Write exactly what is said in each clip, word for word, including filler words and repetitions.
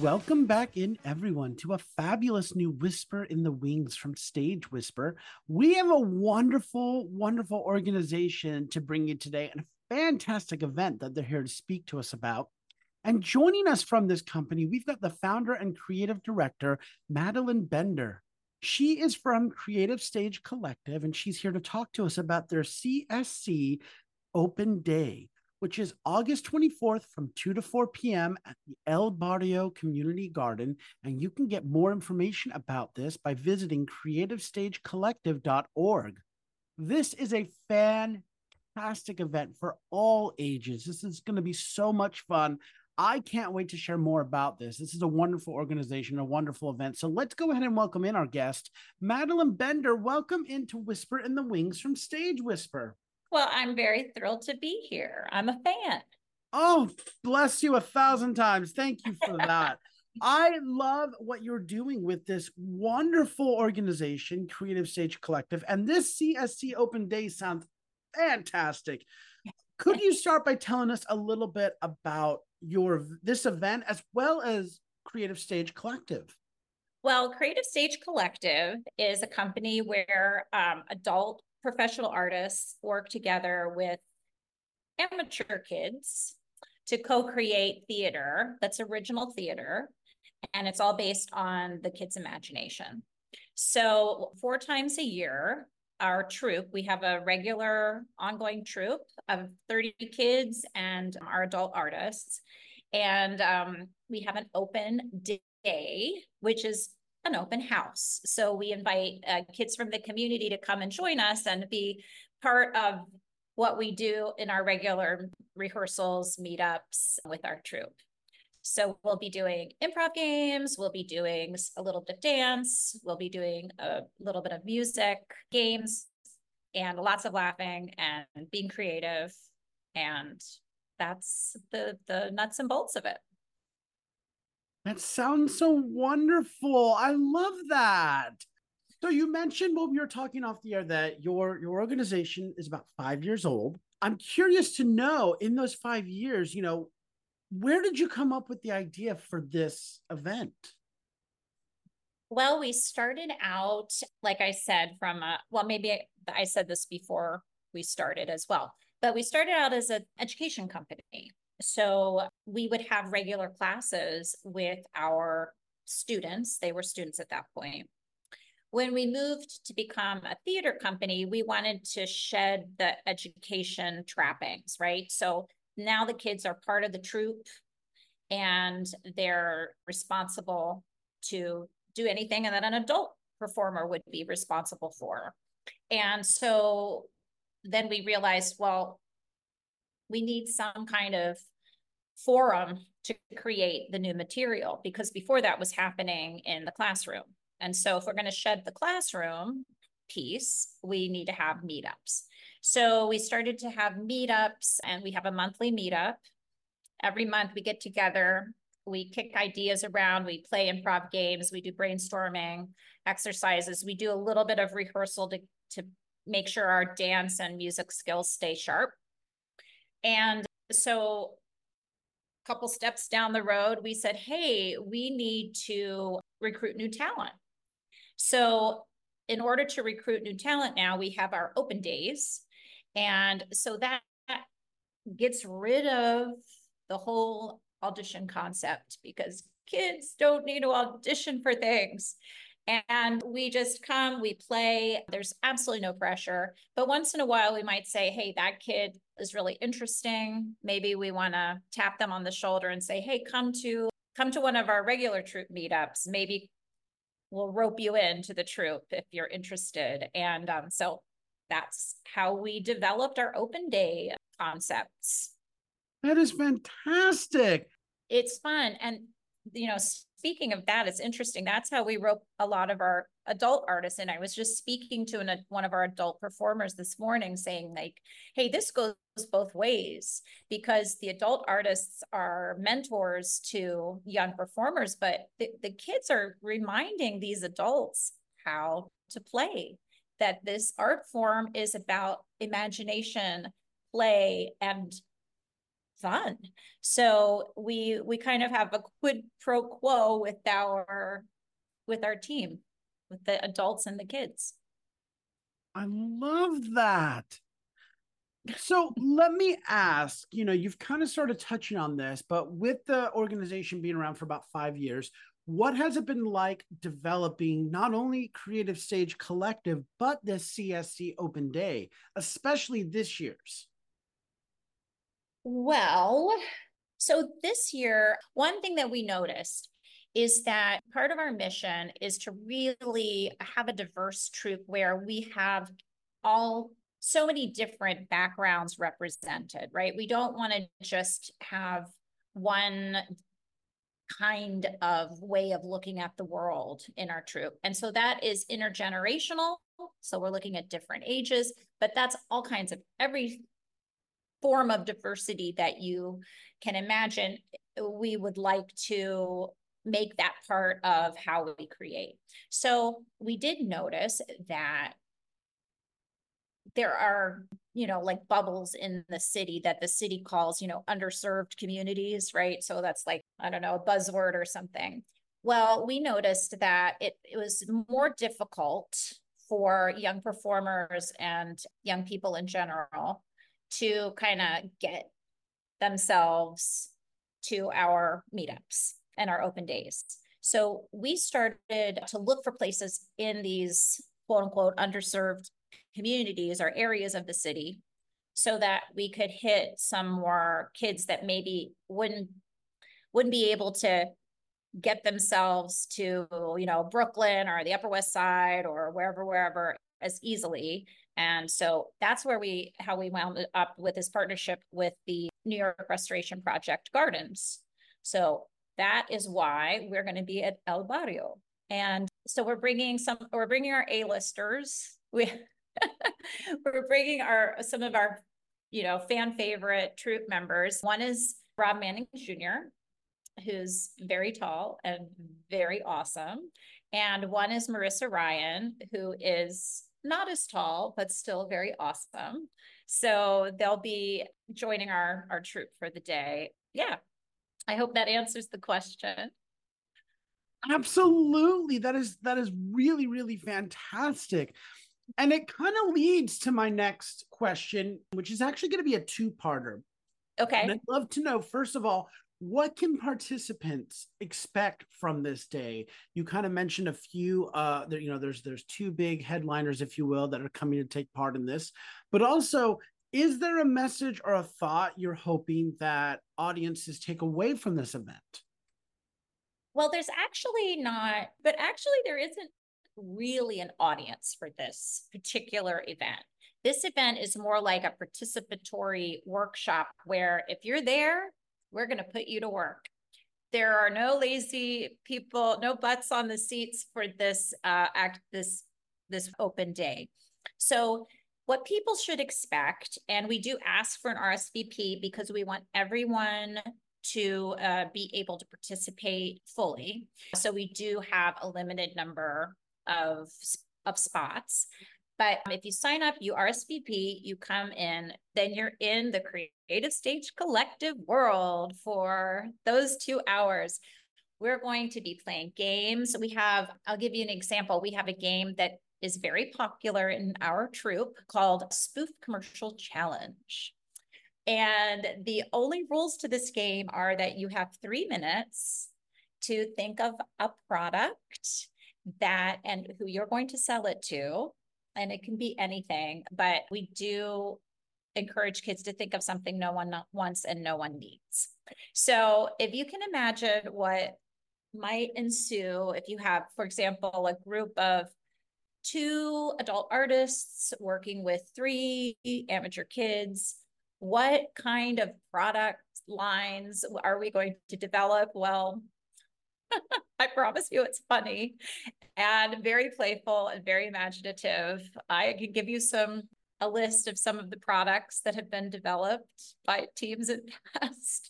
Welcome back in, everyone, to a fabulous new Whisper in the Wings from Stage Whisper. We have a wonderful, wonderful organization to bring you today and a fantastic event that they're here to speak to us about. And joining us from this company, we've got the founder and creative director, Madeline Bender. She is from Creative Stage Collective, and she's here to talk to us about their C S C Open Day, which is August twenty-fourth from two to four p.m. at the El Barrio Community Garden. And you can get more information about this by visiting creative stage collective dot org. This is a fantastic event for all ages. This is going to be so much fun. I can't wait to share more about this. This is a wonderful organization, a wonderful event. So let's go ahead and welcome in our guest, Madeline Bender. Welcome into Whisper in the Wings from Stage Whisper. Well, I'm very thrilled to be here. I'm a fan. Oh, bless you a thousand times. Thank you for that. I love what you're doing with this wonderful organization, Creative Stage Collective, and this C S C Open Day sounds fantastic. Could you start by telling us a little bit about your this event as well as Creative Stage Collective? Well, Creative Stage Collective is a company where um, adult professional artists work together with amateur kids to co-create theater that's original theater, and it's all based on the kids' imagination. So four times a year, our troupe, we have a regular ongoing troupe of thirty kids and our adult artists, and um, we have an open day, which is an open house. So we invite uh, kids from the community to come and join us and be part of what we do in our regular rehearsals, meetups with our troupe. So we'll be doing improv games, we'll be doing a little bit of dance, we'll be doing a little bit of music, games, and lots of laughing and being creative. And that's the, the nuts and bolts of it. That sounds so wonderful. I love that. So you mentioned when we were talking off the air that your your organization is about five years old. I'm curious to know, in those five years, you know, where did you come up with the idea for this event? Well, we started out, like I said, from a, well, maybe I, I said this before we started as well, but we started out as an education company. So we would have regular classes with our students. They were students at that point. When we moved to become a theater company, we wanted to shed the education trappings, right? So now the kids are part of the troupe and they're responsible to do anything that an adult performer would be responsible for. And so then we realized, well, we need some kind of forum to create the new material, because before that was happening in the classroom. And so if we're going to shed the classroom piece, we need to have meetups. So we started to have meetups, and we have a monthly meetup. Every month we get together, we kick ideas around, we play improv games, we do brainstorming exercises, we do a little bit of rehearsal to, to make sure our dance and music skills stay sharp. And so a couple steps down the road, we said, hey, we need to recruit new talent. So in order to recruit new talent now, we have our open days. And so that gets rid of the whole audition concept, because kids don't need to audition for things. And we just come, we play, there's absolutely no pressure. But once in a while, we might say, hey, that kid is really interesting. Maybe we want to tap them on the shoulder and say, hey, come to come to one of our regular troupe meetups. Maybe we'll rope you into the troupe if you're interested. And um, so that's how we developed our open day concepts. That is fantastic. It's fun. And, you know, speaking of that, it's interesting. That's how we rope a lot of our adult artists in. I was just speaking to an, one of our adult performers this morning saying, like, hey, this goes both ways, because the adult artists are mentors to young performers, but the, the kids are reminding these adults how to play, that this art form is about imagination, play, and fun. So we we kind of have a quid pro quo with our with our team, with the adults and the kids. I love that. So let me ask, you know, you've kind of started touching on this, but with the organization being around for about five years, what has it been like developing not only Creative Stage Collective, but this C S C Open Day, especially this year's? Well, so this year, one thing that we noticed is that part of our mission is to really have a diverse troupe where we have all so many different backgrounds represented, right? We don't want to just have one kind of way of looking at the world in our troupe. And so that is intergenerational. So we're looking at different ages, but that's all kinds of every form of diversity that you can imagine. We would like to make that part of how we create. So we did notice that there are, you know, like bubbles in the city that the city calls, you know, underserved communities, right? So that's like, I don't know, a buzzword or something. Well, we noticed that it, it was more difficult for young performers and young people in general to kind of get themselves to our meetups and our open days. So we started to look for places in these quote unquote underserved communities or areas of the city so that we could hit some more kids that maybe wouldn't wouldn't be able to get themselves to, you know, Brooklyn or the Upper West Side or wherever, wherever as easily. And so that's where we, how we wound up with this partnership with the New York Restoration Project Gardens. So that is why we're going to be at El Barrio. And so we're bringing some, we're bringing our A-listers. We, we're bringing our, some of our, you know, fan favorite troupe members. One is Rob Manning Junior, who's very tall and very awesome. And one is Marissa Ryan, who is not as tall, but still very awesome. So they'll be joining our, our troupe for the day. Yeah, I hope that answers the question. Absolutely. That is that is really, really fantastic. And it kind of leads to my next question, which is actually going to be a two-parter. Okay. And I'd love to know, first of all, what can participants expect from this day? You kind of mentioned a few, uh, there, you know, there's there's two big headliners, if you will, that are coming to take part in this. But also, is there a message or a thought you're hoping that audiences take away from this event? Well, there's actually not, but actually there isn't really an audience for this particular event. This event is more like a participatory workshop where if you're there, we're going to put you to work. There are no lazy people, no butts on the seats for this uh, act, this this open day. So what people should expect, and we do ask for an R S V P because we want everyone to uh, be able to participate fully. So we do have a limited number of, of spots. But if you sign up, you R S V P, you come in, then you're in the Creative Stage Collective world for those two hours. We're going to be playing games. We have, I'll give you an example. We have a game that is very popular in our troupe called Spoof Commercial Challenge. And the only rules to this game are that you have three minutes to think of a product that and who you're going to sell it to. And it can be anything, but we do encourage kids to think of something no one wants and no one needs. So if you can imagine what might ensue if you have, for example, a group of two adult artists working with three amateur kids, what kind of product lines are we going to develop? Well, I promise you it's funny and very playful and very imaginative. I can give you some a list of some of the products that have been developed by teams in the past.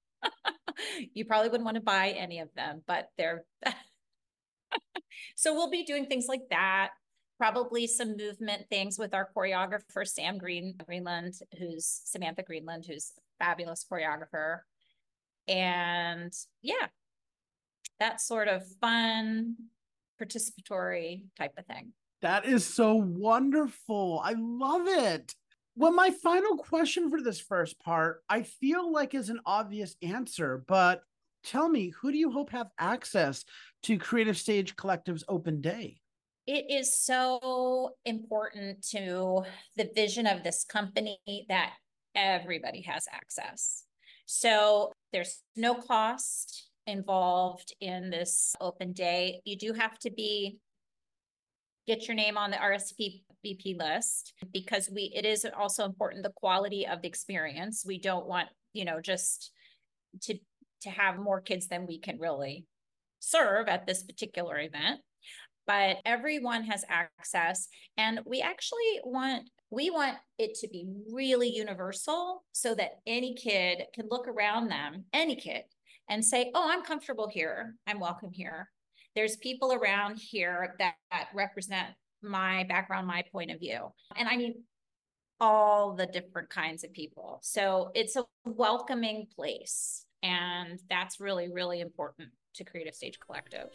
You probably wouldn't want to buy any of them, but they're so we'll be doing things like that. probably some movement things with our choreographer, Sam Green, Greenland, who's Samantha Greenland, who's a fabulous choreographer. And yeah, that sort of fun, participatory type of thing. That is so wonderful. I love it. Well, my final question for this first part, I feel like is an obvious answer, but tell me, who do you hope have access to Creative Stage Collective's open day? It is so important to the vision of this company that everybody has access. So there's no cost involved in this open day. You do have to be get your name on the R S V P list because we it is also important the quality of the experience. We don't want, you know, just to to have more kids than we can really serve at this particular event. But everyone has access, and we actually want we want it to be really universal so that any kid can look around them, any kid, and say, oh, I'm comfortable here, I'm welcome here. There's people around here that, that represent my background, my point of view. And I mean, all the different kinds of people. So it's a welcoming place. And that's really, really important to Creative Stage Collective.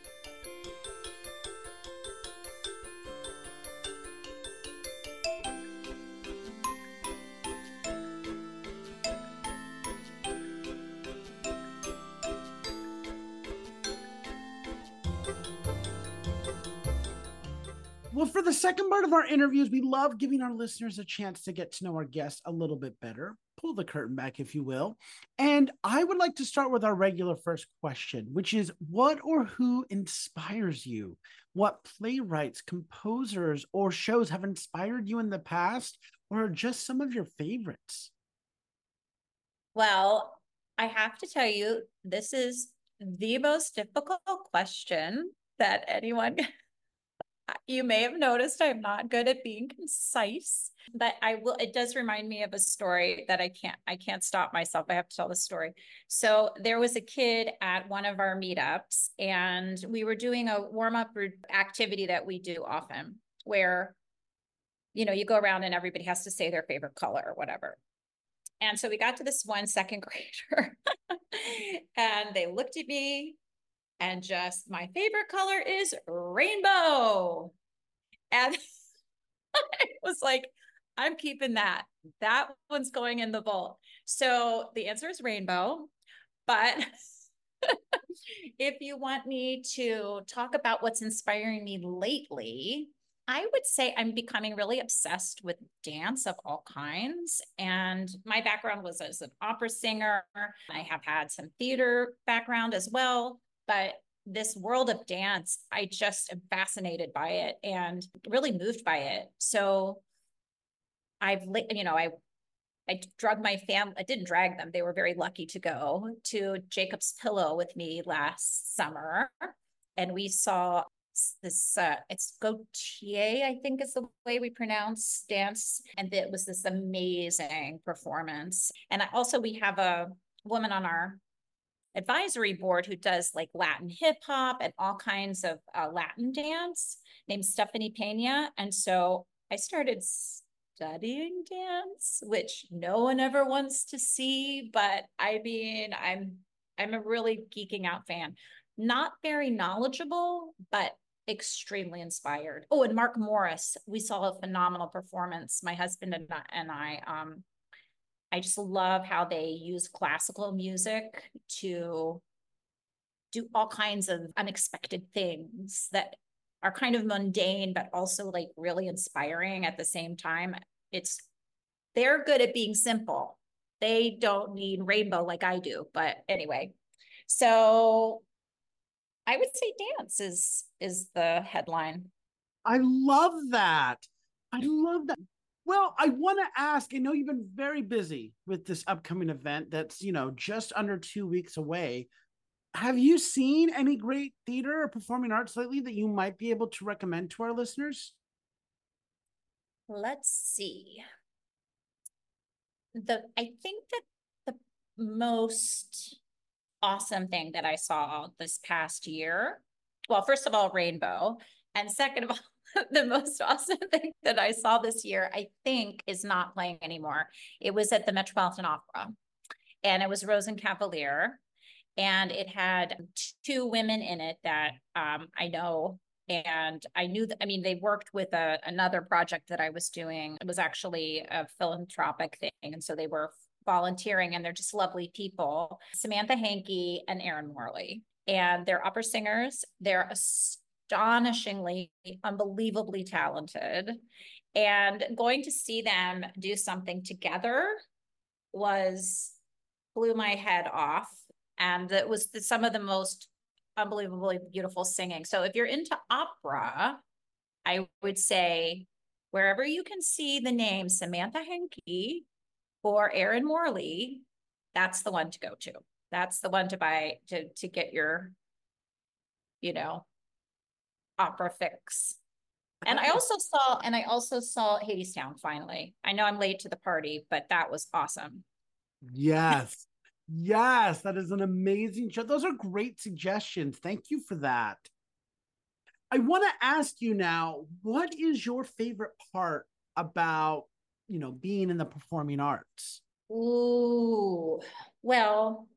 Well, for the second part of our interviews, we love giving our listeners a chance to get to know our guests a little bit better. Pull the curtain back, if you will. And I would like to start with our regular first question, which is what or who inspires you? What playwrights, composers, or shows have inspired you in the past, or are just some of your favorites? Well, I have to tell you, this is the most difficult question that anyone you may have noticed I'm not good at being concise, but I will, it does remind me of a story that I can't, I can't stop myself. I have to tell the story. So there was a kid at one of our meetups and we were doing a warm-up activity that we do often where, you know, you go around and everybody has to say their favorite color or whatever. And so we got to this one second grader and they looked at me and just, my favorite color is rainbow. And I was like, I'm keeping that. That one's going in the vault. So the answer is rainbow. But if you want me to talk about what's inspiring me lately, I would say I'm becoming really obsessed with dance of all kinds. And my background was as an opera singer. I have had some theater background as well. But this world of dance, I just am fascinated by it and really moved by it. So I've, you know, I, I drug my family, I didn't drag them. They were very lucky to go to Jacob's Pillow with me last summer. And we saw this, uh, it's Gautier, I think is the way we pronounce dance. And it was this amazing performance. And also we have a woman on our advisory board who does like Latin hip hop and all kinds of uh, Latin dance named Stephanie Pena. And so I started studying dance, which no one ever wants to see, but I mean, I'm, I'm a really geeking out fan, not very knowledgeable, but extremely inspired. Oh, and Mark Morris, we saw a phenomenal performance. My husband and I, and I um, I just love how they use classical music to do all kinds of unexpected things that are kind of mundane, but also like really inspiring at the same time. It's, they're good at being simple. They don't need rainbow like I do, but anyway. So I would say dance is, is the headline. I love that. I love that. Well, I want to ask, I know you've been very busy with this upcoming event that's, you know, just under two weeks away. Have you seen any great theater or performing arts lately that you might be able to recommend to our listeners? Let's see. The I think that the most awesome thing that I saw this past year, well, first of all, Rainbow, and second of all, the most awesome thing that I saw this year, I think, is not playing anymore. It was at the Metropolitan Opera, and it was Rosenkavalier, and it had two women in it that um, I know. And I knew that, I mean, they worked with a, another project that I was doing. It was actually a philanthropic thing. And so they were volunteering, and they're just lovely people. Samantha Hankey and Erin Morley. And they're opera singers. They're astonishingly, unbelievably talented. And going to see them do something together was, blew my head off. And it was the, some of the most unbelievably beautiful singing. So if you're into opera, I would say wherever you can see the name Samantha Hankey or Erin Morley, that's the one to go to. That's the one to buy to, to get your, you know, opera fix. And I also saw, and I also saw Hadestown finally. I know I'm late to the party, but that was awesome. Yes. Yes, that is an amazing show. Those are great suggestions. Thank you for that. I want to ask you now, what is your favorite part about, you know, being in the performing arts? Ooh, well,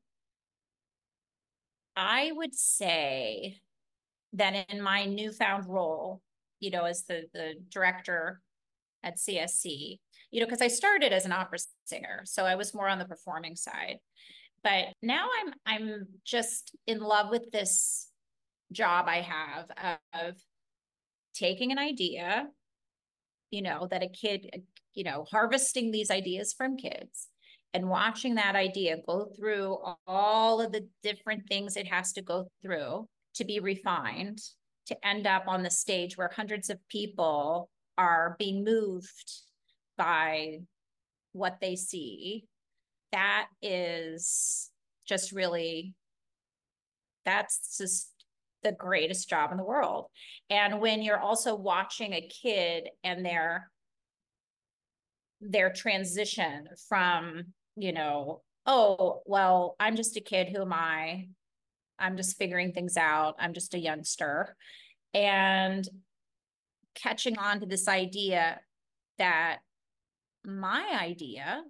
I would say that in my newfound role, you know, as the, the director at C S C, you know, because I started as an opera singer, so I was more on the performing side. But now I'm I'm just in love with this job I have of taking an idea, you know, that a kid, you know, harvesting these ideas from kids and watching that idea go through all of the different things it has to go through to be refined, to end up on the stage where hundreds of people are being moved by what they see. That is just really, that's just the greatest job in the world. And when you're also watching a kid and their their transition from, you know, oh, well, I'm just a kid, who am I? I'm just figuring things out. I'm just a youngster. And catching on to this idea that my idea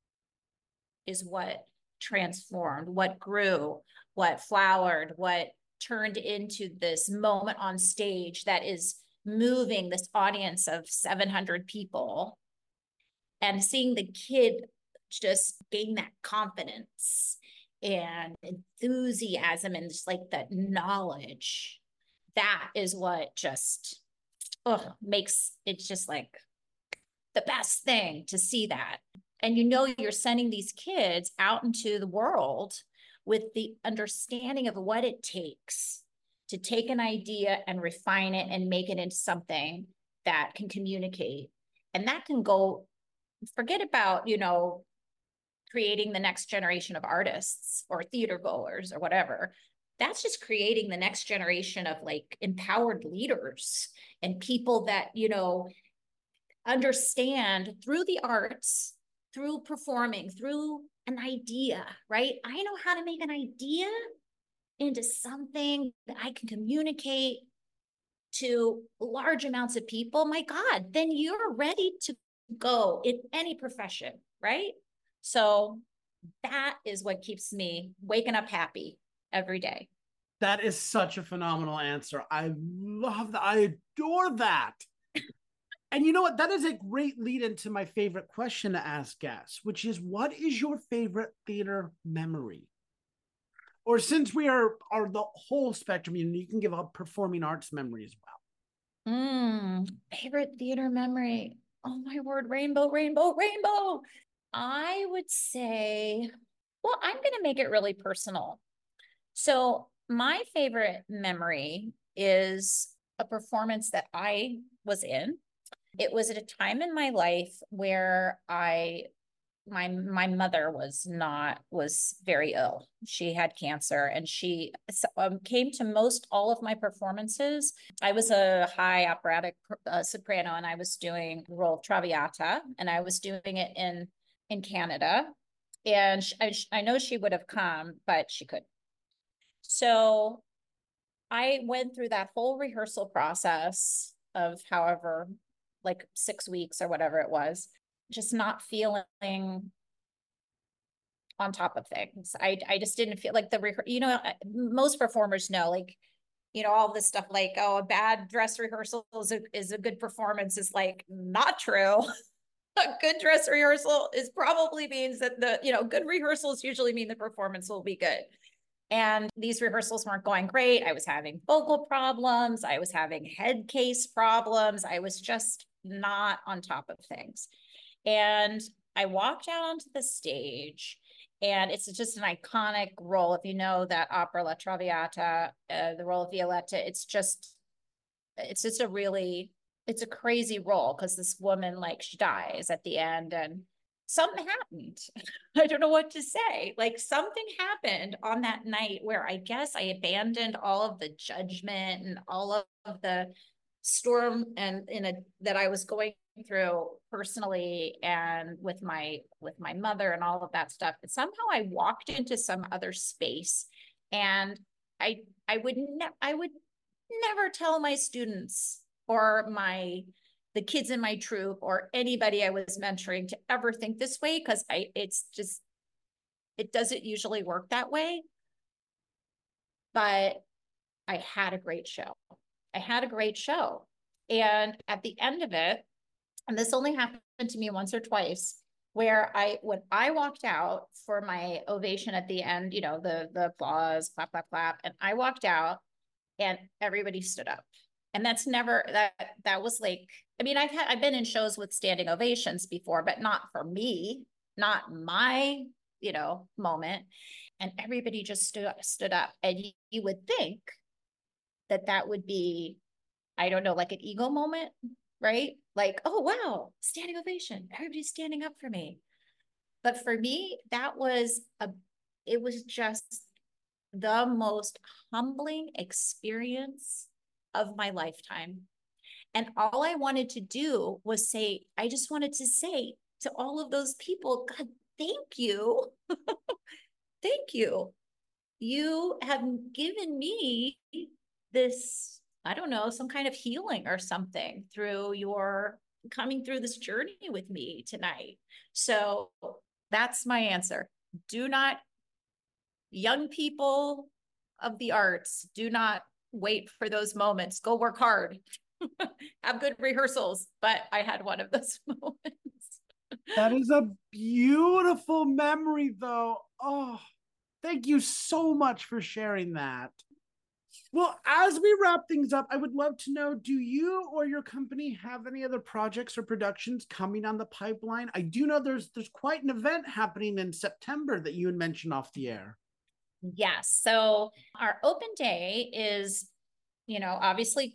is what transformed, what grew, what flowered, what turned into this moment on stage that is moving this audience of seven hundred people, and seeing the kid just gain that confidence and enthusiasm and just like that knowledge. That is what just oh, makes it just like the best thing to see that. And you know, you're sending these kids out into the world with the understanding of what it takes to take an idea and refine it and make it into something that can communicate. And that can go, forget about, you know, creating the next generation of artists or theater goers or whatever. That's just creating the next generation of like empowered leaders and people that, you know, understand through the arts, through performing, through an idea, right? I know how to make an idea into something that I can communicate to large amounts of people. My God, then you're ready to go in any profession, right? So that is what keeps me waking up happy every day. That is such a phenomenal answer. I love that. I adore that. And you know what? That is a great lead into my favorite question to ask guests, which is, what is your favorite theater memory? Or since we are, are the whole spectrum, you, know, you can give a performing arts memory as well. Mm, favorite theater memory. Oh my word, rainbow, rainbow, rainbow. I would say, well, I'm going to make it really personal. So my favorite memory is a performance that I was in. It was at a time in my life where I, my, my mother was not, was very ill. She had cancer, and she um, came to most all of my performances. I was a high operatic uh, soprano, and I was doing the role of Traviata, and I was doing it in, in Canada. And I, I know she would have come, but she couldn't. So I went through that whole rehearsal process of however, like six weeks or whatever it was, just not feeling on top of things. I, I just didn't feel like the, you know, most performers know, like, you know, all this stuff like, oh, a bad dress rehearsal is a, is a good performance is like not true. A good dress rehearsal is probably means that the, you know, good rehearsals usually mean the performance will be good. And these rehearsals weren't going great. I was having vocal problems. I was having head case problems. I was just not on top of things. And I walked out onto the stage, and it's just an iconic role. If you know that opera La Traviata, uh, the role of Violetta, it's just, it's just a really, it's a crazy role because this woman, like, she dies at the end and something happened. I don't know what to say. Like, something happened on that night where I guess I abandoned all of the judgment and all of, of the storm and in a that I was going through personally and with my with my mother and all of that stuff. And somehow I walked into some other space, and I I would never I would never tell my students or my the kids in my troupe or anybody I was mentoring to ever think this way, because I it's just it doesn't usually work that way. But I had a great show. I had a great show. And at the end of it, and this only happened to me once or twice, where I, when I walked out for my ovation at the end, you know, the, the applause, clap, clap, clap, and I walked out and everybody stood up. And that's never, that, that was like, I mean, I've had, I've been in shows with standing ovations before, but not for me, not my, you know, moment. And everybody just stood, stood up. And you, you would think that that would be, I don't know, like an ego moment, right? Like, oh, wow, standing ovation. Everybody's standing up for me. But for me, that was a, it was just the most humbling experience of my lifetime. And all I wanted to do was say, I just wanted to say to all of those people, God, thank you. Thank you. You have given me this, I don't know, some kind of healing or something through your coming through this journey with me tonight. So that's my answer. Do not, young people of the arts, do not wait for those moments. Go work hard. Have good rehearsals. But I had one of those moments. That is a beautiful memory, though. Oh, thank you so much for sharing that. Well, as we wrap things up, I would love to know, do you or your company have any other projects or productions coming on the pipeline? I do know there's there's quite an event happening in September that you had mentioned off the air. Yes. So our open day is, you know, obviously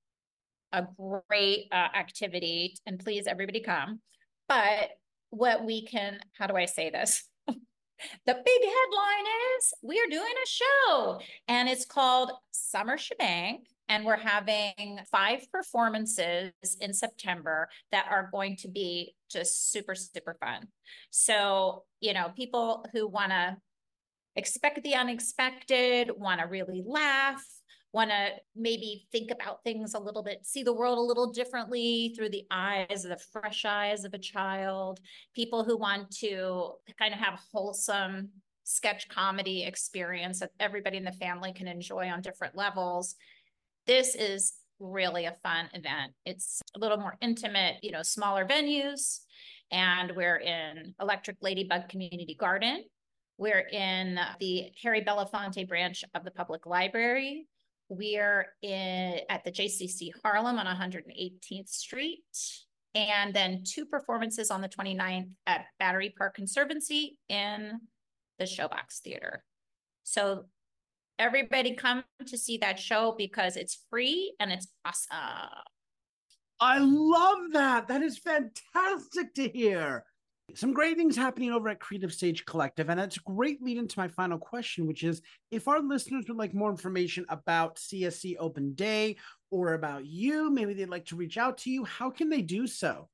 a great uh, activity, and please everybody come. But what we can, how do I say this? The big headline is we're doing a show, and it's called Summer Shebang. And we're having five performances in September that are going to be just super, super fun. So, you know, people who want to expect the unexpected, want to really laugh, want to maybe think about things a little bit, see the world a little differently through the eyes, the fresh eyes of a child, people who want to kind of have wholesome sketch comedy experience that everybody in the family can enjoy on different levels. This is really a fun event. It's a little more intimate, you know, smaller venues, and we're in Electric Ladybug Community Garden. We're in the Harry Belafonte branch of the Public Library. We're in at the J C C Harlem on one hundred eighteenth Street. And then two performances on the twenty-ninth at Battery Park Conservancy in the Showbox Theater. So everybody come to see that show because it's free and it's awesome. I love that. That is fantastic to hear. Some great things happening over at Creative Stage Collective. And it's a great lead into my final question, which is, if our listeners would like more information about C S C Open Day or about you, maybe they'd like to reach out to you, how can they do so?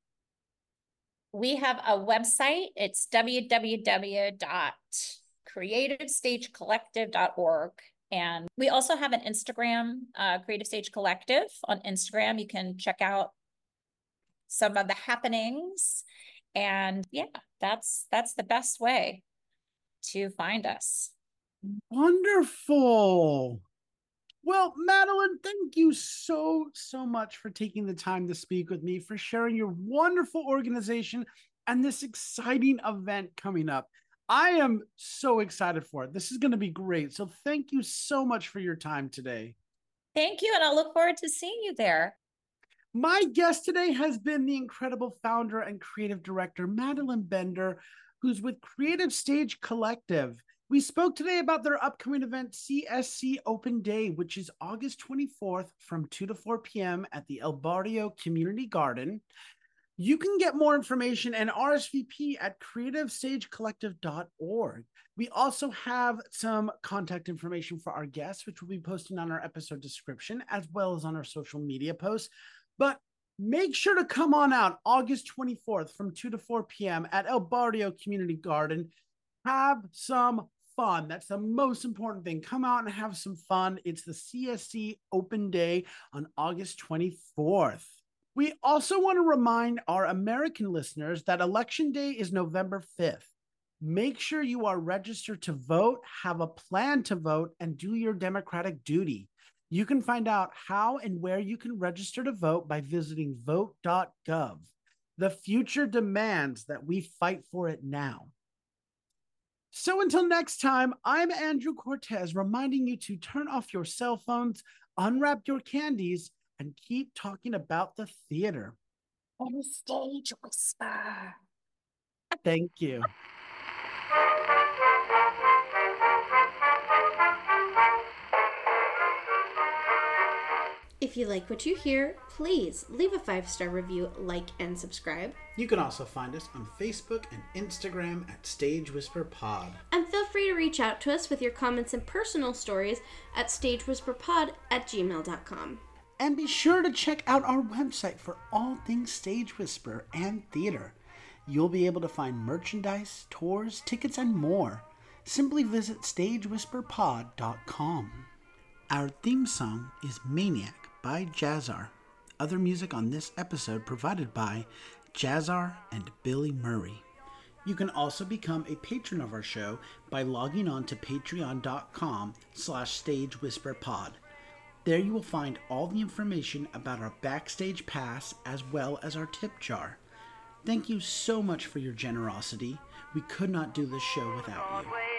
We have a website. It's w w w dot creative stage collective dot org. And we also have an Instagram, uh, Creative Stage Collective on Instagram. You can check out some of the happenings. And yeah, that's that's the best way to find us. Wonderful. Well, Madeline, thank you so, so much for taking the time to speak with me, for sharing your wonderful organization and this exciting event coming up. I am so excited for it. This is going to be great. So thank you so much for your time today. Thank you, and I'll look forward to seeing you there. My guest today has been the incredible founder and creative director, Madeline Bender, who's with Creative Stage Collective. We spoke today about their upcoming event, C S C Open Day, which is August twenty-fourth from two to four p.m. at the El Barrio Community Garden. You can get more information and R S V P at creative stage collective dot org. We also have some contact information for our guests, which we'll be posting on our episode description, as well as on our social media posts. But make sure to come on out August twenty-fourth from two to four p.m. at El Barrio Community Garden. Have some fun. That's the most important thing. Come out and have some fun. It's the C S C Open Day on August twenty-fourth. We also want to remind our American listeners that Election Day is November fifth. Make sure you are registered to vote, have a plan to vote, and do your democratic duty. You can find out how and where you can register to vote by visiting vote dot gov. The future demands that we fight for it now. So until next time, I'm Andrew Cortez, reminding you to turn off your cell phones, unwrap your candies, and keep talking about the theater. And Stage Whisper. Thank you. If you like what you hear, please leave a five-star review, like, and subscribe. You can also find us on Facebook and Instagram at Stage Whisper Pod. And feel free to reach out to us with your comments and personal stories at stagewhisperpod at gmail dot com. And be sure to check out our website for all things Stage Whisper and theater. You'll be able to find merchandise, tours, tickets, and more. Simply visit stage whisper pod dot com. Our theme song is Maniac by Jazzar. Other music on this episode provided by Jazzar and Billy Murray. You can also become a patron of our show by logging on to patreon dot com slash stagewhisperpod. There you will find all the information about our backstage pass as well as our tip jar. Thank you so much for your generosity. We could not do this show without you.